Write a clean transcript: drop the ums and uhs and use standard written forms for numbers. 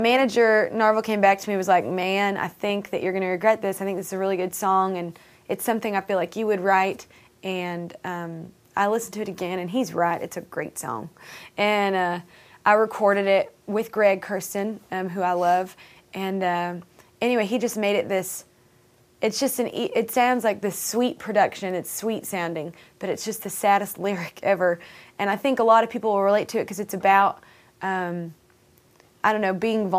Manager Narvel came back to me and was like, man, I think that you're going to regret this. I think this is a really good song, and it's something I feel like you would write. And I listened to it again, and he's right. It's a great song. And I recorded it with Greg Kirsten, who I love. And anyway, he just made it this, it's just it sounds like this sweet production. It's sweet sounding, but it's just the saddest lyric ever. And I think a lot of people will relate to it because it's about, I don't know, being vulnerable.